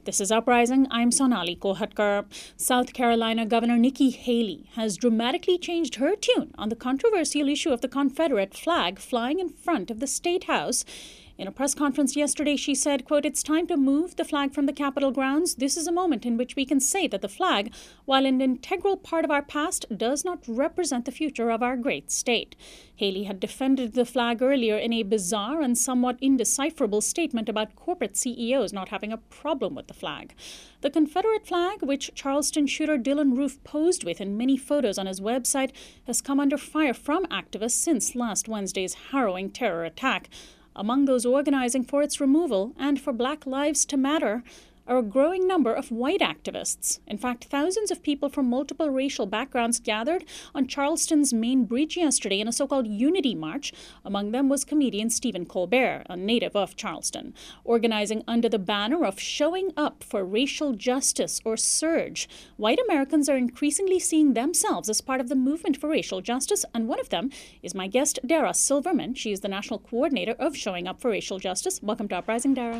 This is Uprising. I'm Sonali Kohatkar. South Carolina Governor Nikki Haley has dramatically changed her tune on the controversial issue of the Confederate flag flying in front of the State House. In a press conference yesterday, she said, quote, "It's time to move the flag from the Capitol grounds. This is a moment in which we can say that the flag, while an integral part of our past, does not represent the future of our great state." Haley had defended the flag earlier in a bizarre and somewhat indecipherable statement about corporate CEOs not having a problem with the flag. The Confederate flag, which Charleston shooter Dylann Roof posed with in many photos on his website, has come under fire from activists since last Wednesday's harrowing terror attack. Among those organizing for its removal and for Black Lives to Matter are a growing number of white activists. In fact, thousands of people from multiple racial backgrounds gathered on Charleston's main bridge yesterday in a so-called unity march. Among them was comedian Stephen Colbert, a native of Charleston, organizing under the banner of Showing Up for Racial Justice, or SURGE. White Americans are increasingly seeing themselves as part of the movement for racial justice, and one of them is my guest, Dara Silverman. She is the national coordinator of Showing Up for Racial Justice. Welcome to Uprising, Dara.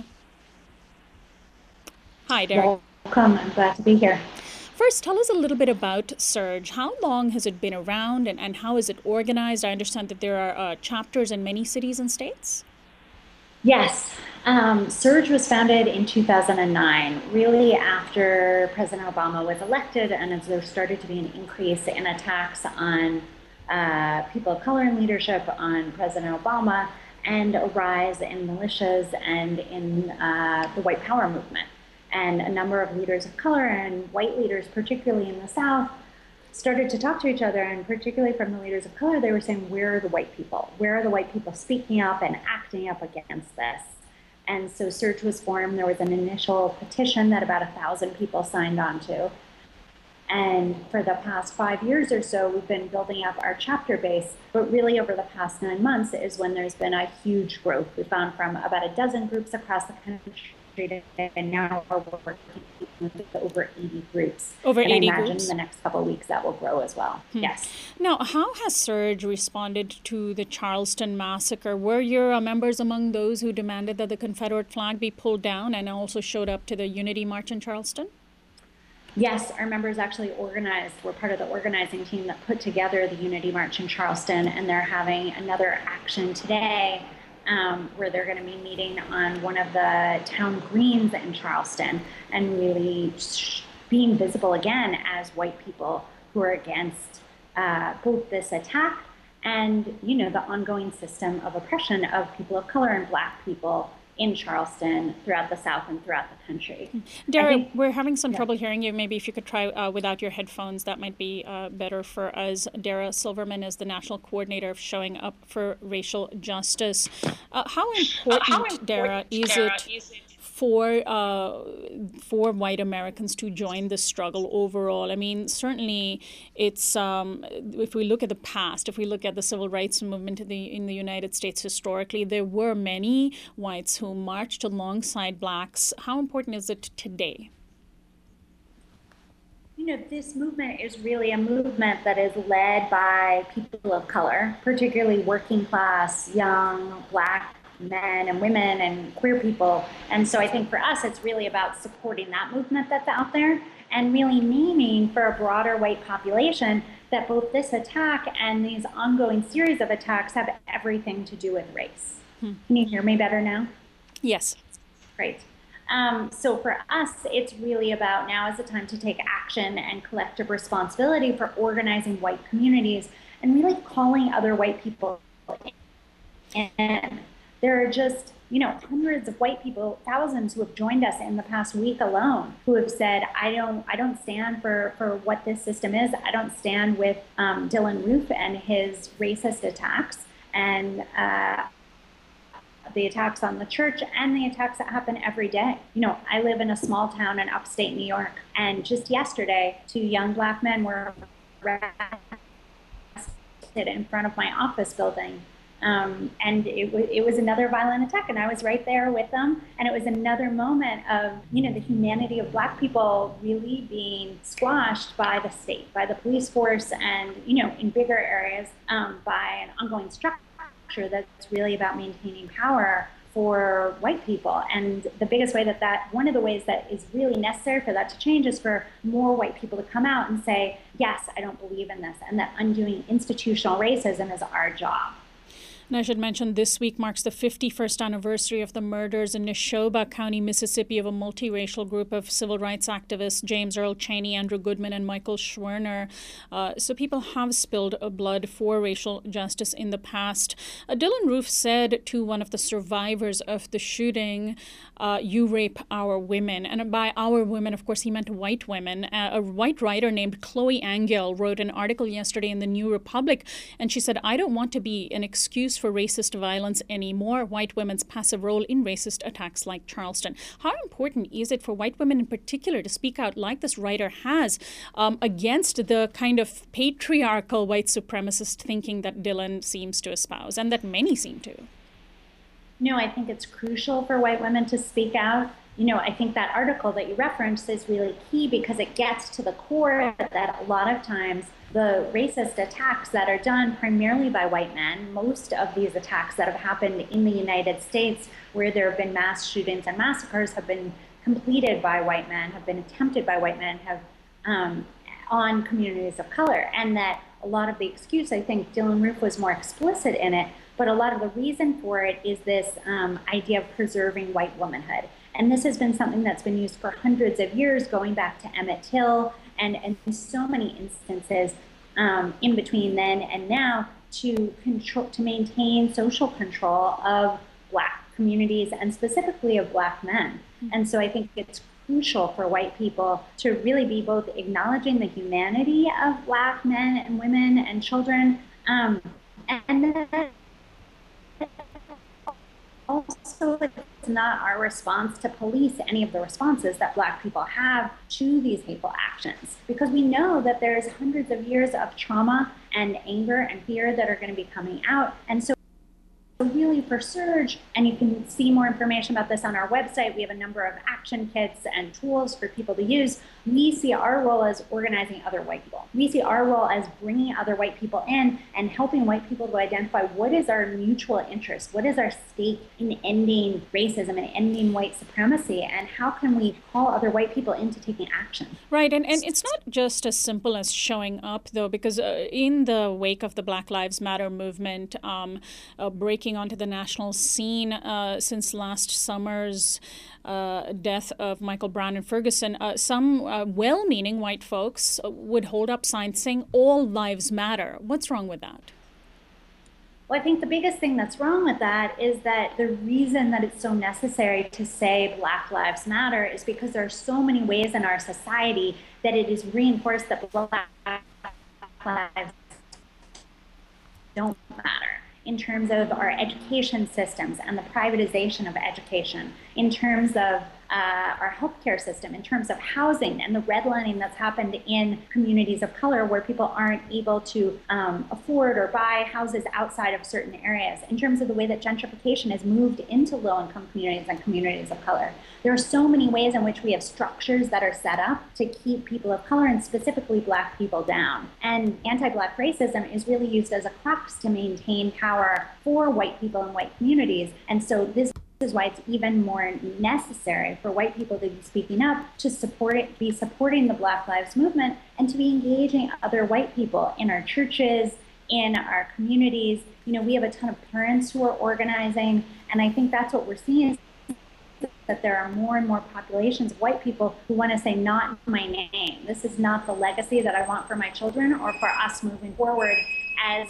Hi, Derek. Welcome. I'm glad to be here. First, tell us a little bit about SURGE. How long has it been around and how is it organized? I understand that there are chapters in many cities and states. Yes. SURGE was founded in 2009, really after President Obama was elected, and as there started to be an increase in attacks on people of color in leadership, on President Obama, and a rise in militias and in the white power movement. And a number of leaders of color and white leaders, particularly in the South, started to talk to each other, and particularly from the leaders of color, they were saying, where are the white people? Where are the white people speaking up and acting up against this? And so SURGE was formed. There was an initial petition that about 1,000 people signed on to. And for the past 5 years or so, we've been building up our chapter base. But really over the past 9 months is when there's been a huge growth. We found from about a dozen groups across the country, and now we're working with over 80 groups. Over 80 and I imagine groups? in the next couple of weeks that will grow as well. Yes. Now, how has SURGE responded to the Charleston massacre? Were your members among those who demanded that the Confederate flag be pulled down and also showed up to the Unity March in Charleston? Yes, our members actually organized. We're part of the organizing team that put together the Unity March in Charleston, and they're having another action today where they're going to be meeting on one of the town greens in Charleston and really being visible again as white people who are against both this attack and, you know, the ongoing system of oppression of people of color and Black people in Charleston, throughout the South, and throughout the country. Dara, we're having some trouble hearing you. Maybe if you could try without your headphones, that might be better for us. Dara Silverman is the national coordinator of Showing Up for Racial Justice. How important, Dara, is it for white Americans to join the struggle overall? I mean, certainly it's, if we look at the past, if we look at the civil rights movement in the United States historically, there were many whites who marched alongside Blacks. How important is it today? You know, this movement is really a movement that is led by people of color, particularly working class, young, Black men and women and queer people. And so I think for us, it's really about supporting that movement that's out there and really naming for a broader white population that both this attack and these ongoing series of attacks have everything to do with race. Can you hear me better now? Yes. Great. So for us, it's really about now is the time to take action and collective responsibility for organizing white communities and really calling other white people in. There are just, you know, hundreds of white people, thousands who have joined us in the past week alone, who have said, I don't stand for what this system is. I don't stand with Dylann Roof and his racist attacks and the attacks on the church and the attacks that happen every day. You know, I live in a small town in upstate New York, and just yesterday, 2 young Black men were arrested in front of my office building. And it was another violent attack, and I was right there with them. And it was another moment of, you know, the humanity of Black people really being squashed by the state, by the police force, and, you know, in bigger areas, by an ongoing structure that's really about maintaining power for white people. And the biggest way one of the ways that is really necessary for that to change is for more white people to come out and say, yes, I don't believe in this, and that undoing institutional racism is our job. And I should mention this week marks the 51st anniversary of the murders in Neshoba County, Mississippi, of a multiracial group of civil rights activists, James Earl Chaney, Andrew Goodman, and Michael Schwerner. So people have spilled blood for racial justice in the past. Dylann Roof said to one of the survivors of the shooting, you rape our women. And by our women, of course, he meant white women. A white writer named Chloe Angel wrote an article yesterday in the New Republic, and she said, I don't want to be an excuse for racist violence anymore. White women's passive role in racist attacks like Charleston. How important is it for white women in particular to speak out like this writer has against the kind of patriarchal white supremacist thinking that Dylann seems to espouse and that many seem to? No, I think it's crucial for white women to speak out. I think that article that you referenced is really key because it gets to the core that a lot of times the racist attacks that are done primarily by white men, most of these attacks that have happened in the United States where there have been mass shootings and massacres have been completed by white men, have been attempted by white men, have on communities of color. And that a lot of the excuse, I think Dylann Roof was more explicit in it, but a lot of the reason for it is this idea of preserving white womanhood. And this has been something that's been used for hundreds of years, going back to Emmett Till and so many instances in between then and now to maintain social control of Black communities and specifically of Black men. And so I think it's crucial for white people to really be both acknowledging the humanity of Black men and women and children, and then also it's not our response to police any of the responses that Black people have to these hateful actions, because we know that there's hundreds of years of trauma and anger and fear that are going to be coming out. And so really for SURJ, and you can see more information about this on our website, we have a number of action kits and tools for people to use. We see our role as organizing other white people. We see our role as bringing other white people in and helping white people to identify what is our mutual interest, what is our stake in ending racism and ending white supremacy, and how can we call other white people into taking action. Right, and it's not just as simple as showing up, though, because in the wake of the Black Lives Matter movement, breaking onto the national scene since last summer's death of Michael Brown in Ferguson, some well-meaning white folks would hold up signs saying all lives matter. What's wrong with that? Well, I think the biggest thing that's wrong with that is that the reason that it's so necessary to say Black Lives Matter is because there are so many ways in our society that it is reinforced that Black lives don't matter, in terms of our education systems and the privatization of education, in terms of our healthcare system, in terms of housing and the redlining that's happened in communities of color where people aren't able to afford or buy houses outside of certain areas, in terms of the way that gentrification has moved into low-income communities and communities of color. There are so many ways in which we have structures that are set up to keep people of color and specifically Black people down. And anti-Black racism is really used as a crux to maintain power for white people and white communities. And so this is why it's even more necessary for white people to be speaking up, to support it, be supporting the Black Lives Movement, and to be engaging other white people in our churches, in our communities. We have a ton of parents who are organizing, and I think that's what we're seeing, is that there are more and more populations of white people who want to say, not my name. This is not the legacy that I want for my children or for us moving forward as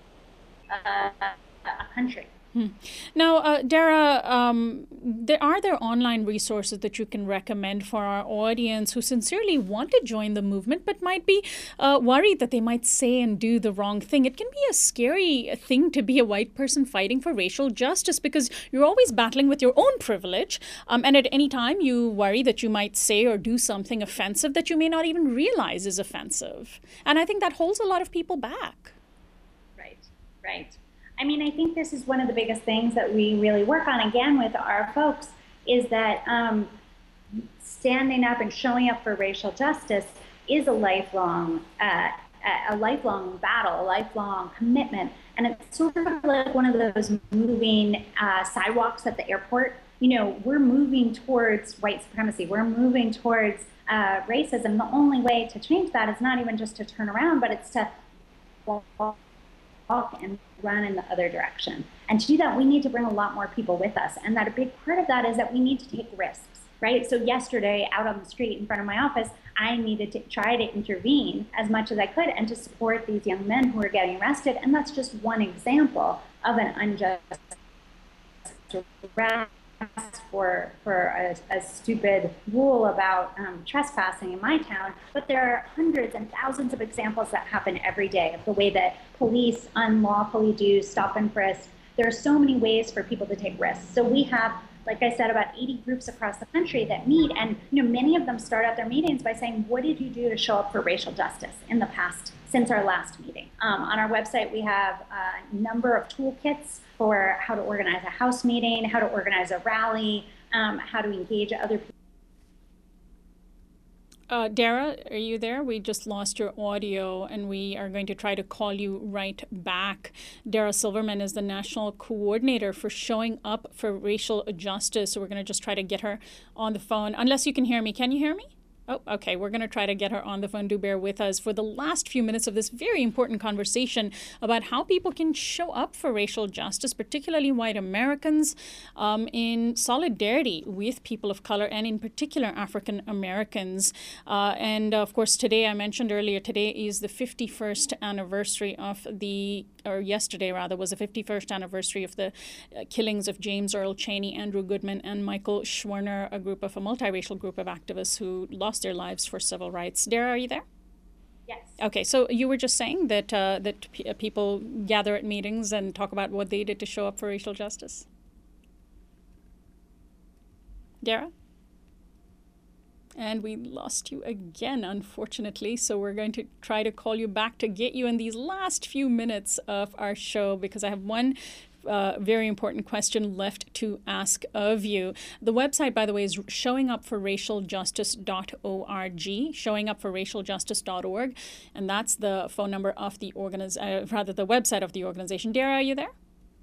a country. Now, Dara, are there online resources that you can recommend for our audience who sincerely want to join the movement but might be worried that they might say and do the wrong thing? It can be a scary thing to be a white person fighting for racial justice because you're always battling with your own privilege. And at any time you worry that you might say or do something offensive that you may not even realize is offensive. And I think that holds a lot of people back. Right. I mean, I think this is one of the biggest things that we really work on, again, with our folks, is that standing up and showing up for racial justice is a lifelong battle, a lifelong commitment. And it's sort of like one of those moving sidewalks at the airport. We're moving towards white supremacy. We're moving towards racism. The only way to change that is not even just to turn around, but it's to walk and run in the other direction. And to do that, we need to bring a lot more people with us. And that a big part of that is that we need to take risks, right? So yesterday, out on the street in front of my office, I needed to try to intervene as much as I could and to support these young men who are getting arrested. And that's just one example of an unjust arrest for a stupid rule about trespassing in my town. But there are hundreds and thousands of examples that happen every day of the way that police unlawfully do stop and frisk. There are so many ways for people to take risks. So we have, like I said, about 80 groups across the country that meet, and many of them start out their meetings by saying, what did you do to show up for racial justice in the past since our last meeting? On our website, we have a number of toolkits for how to organize a house meeting, how to organize a rally, how to engage other people. Dara, are you there? We just lost your audio and we are going to try to call you right back. Dara Silverman is the national coordinator for Showing Up for Racial Justice. So we're going to just try to get her on the phone. Unless you can hear me. Can you hear me? Oh, okay. We're going to try to get her on the phone. Do bear with us for the last few minutes of this very important conversation about how people can show up for racial justice, particularly white Americans, in solidarity with people of color and in particular African Americans. And of course, today, I mentioned earlier, today is the 51st anniversary of yesterday rather, was the 51st anniversary of the killings of James Earl Chaney, Andrew Goodman, and Michael Schwerner, a multiracial group of activists who lost their lives for civil rights. Dara, are you there? Yes. Okay, so you were just saying that people gather at meetings and talk about what they did to show up for racial justice. Dara? And we lost you again, unfortunately. So we're going to try to call you back to get you in these last few minutes of our show, because I have one very important question left to ask of you. The website, by the way, is showingupforracialjustice.org, showingupforracialjustice.org, and that's the phone number of the the website of the organization. Dara, are you there?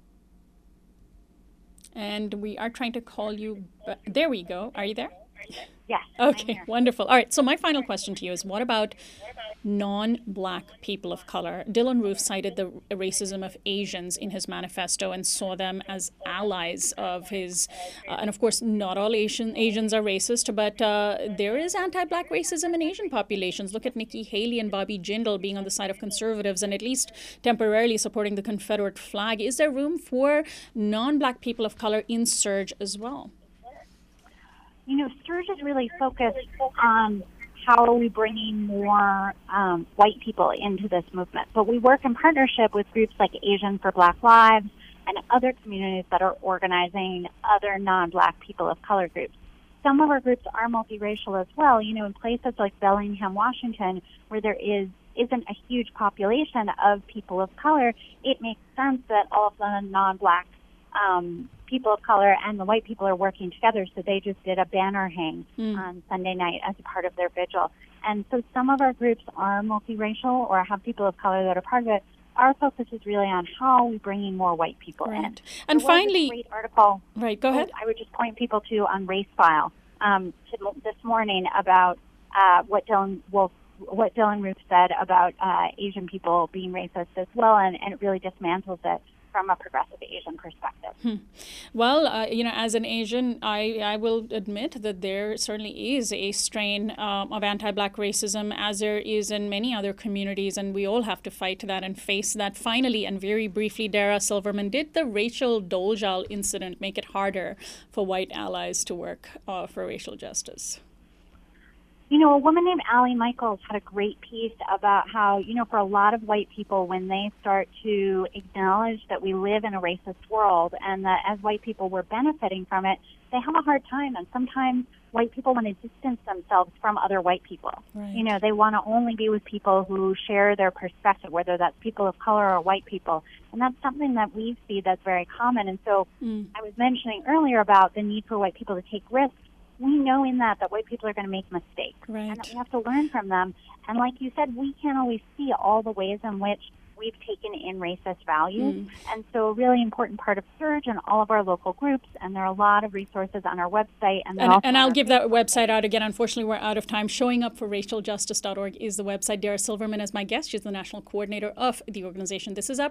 And we are trying to call you. There we go. Are you there? Yes. Okay, wonderful. All right, so my final question to you is, what about non-Black people of color? Dylann Roof cited the racism of Asians in his manifesto and saw them as allies of his, and of course, not all Asians are racist, but there is anti-Black racism in Asian populations. Look at Nikki Haley and Bobby Jindal being on the side of conservatives and at least temporarily supporting the Confederate flag. Is there room for non-Black people of color in SURJ as well? SURJ is really focused on how are we bringing more white people into this movement. But we work in partnership with groups like Asian for Black Lives and other communities that are organizing other non-Black people of color groups. Some of our groups are multiracial as well. In places like Bellingham, Washington, where there isn't a huge population of people of color, it makes sense that all of the non-Black people of color and the white people are working together. So they just did a banner hang on Sunday night as a part of their vigil. And so some of our groups are multiracial or have people of color that are part of it. Our focus is really on how are we bringing more white people in. And finally, a great article. Right, go ahead. I would just point people to on RaceFile this morning about what Dylann Roof said about Asian people being racist as well, and it really dismantles it from a progressive Asian perspective. Well, as an Asian, I will admit that there certainly is a strain of anti-Black racism, as there is in many other communities, and we all have to fight that and face that. Finally, and very briefly, Dara Silverman, did the Rachel Dolezal incident make it harder for white allies to work for racial justice? A woman named Allie Michaels had a great piece about how, for a lot of white people, when they start to acknowledge that we live in a racist world and that as white people we're benefiting from it, they have a hard time. And sometimes white people want to distance themselves from other white people. Right. They want to only be with people who share their perspective, whether that's people of color or white people. And that's something that we see that's very common. And so I was mentioning earlier about the need for white people to take risks. We know in that white people are going to make mistakes, right, and that we have to learn from them. And like you said, we can't always see all the ways in which we've taken in racist values. And so a really important part of Surge and all of our local groups, and there are a lot of resources on our website. And I'll give that website out again. Unfortunately, we're out of time. ShowingUpForRacialJustice.org is the website. Dara Silverman is my guest. She's the national coordinator of the organization. This is